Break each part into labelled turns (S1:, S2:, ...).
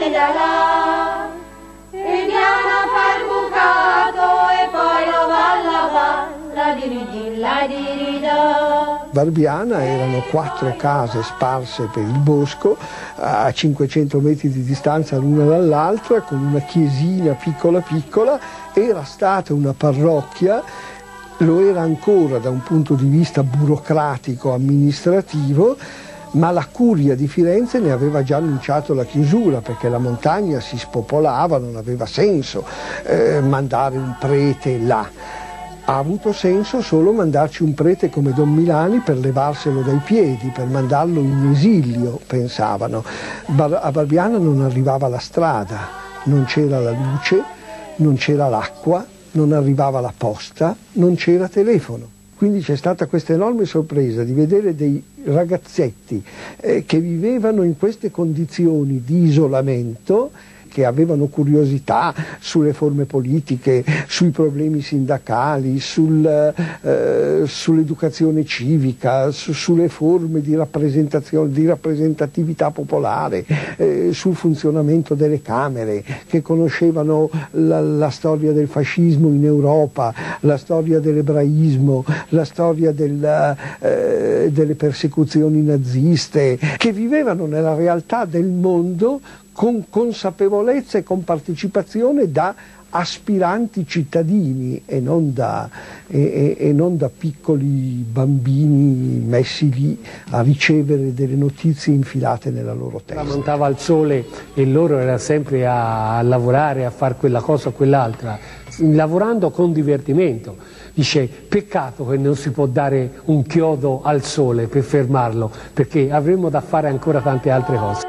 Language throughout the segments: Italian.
S1: la la, vediamo a far bucato e poi lo va a lavare, la dirigi, la dirida.
S2: Barbiana erano 4 case sparse per il bosco a 500 metri di distanza l'una dall'altra, con una chiesina piccola piccola. Era stata una parrocchia, lo era ancora da un punto di vista burocratico amministrativo, ma la curia di Firenze ne aveva già annunciato la chiusura, perché la montagna si spopolava, non aveva senso mandare un prete là. Ha avuto senso solo mandarci un prete come Don Milani per levarselo dai piedi, per mandarlo in esilio, pensavano. A Barbiana non arrivava la strada, non c'era la luce, non c'era l'acqua, non arrivava la posta, non c'era telefono. Quindi c'è stata questa enorme sorpresa di vedere dei ragazzetti che vivevano in queste condizioni di isolamento, che avevano curiosità sulle forme politiche, sui problemi sindacali, sull'educazione civica, sulle forme di rappresentazione, di rappresentatività popolare, sul funzionamento delle Camere, che conoscevano la storia del fascismo in Europa, la storia dell'ebraismo, la storia delle persecuzioni naziste, che vivevano nella realtà del mondo con consapevolezza e con partecipazione da aspiranti cittadini e non da piccoli bambini messi lì a ricevere delle notizie infilate nella loro testa.
S3: Tramontava al sole e loro era sempre a lavorare, a fare quella cosa o quell'altra, lavorando con divertimento. Dice, peccato che non si può dare un chiodo al sole per fermarlo, perché avremmo da fare ancora tante altre cose.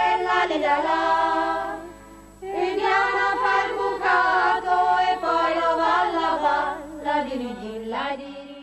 S1: Vediamo a far bucato e poi lo va a lavare, la dirigi, la dirigi.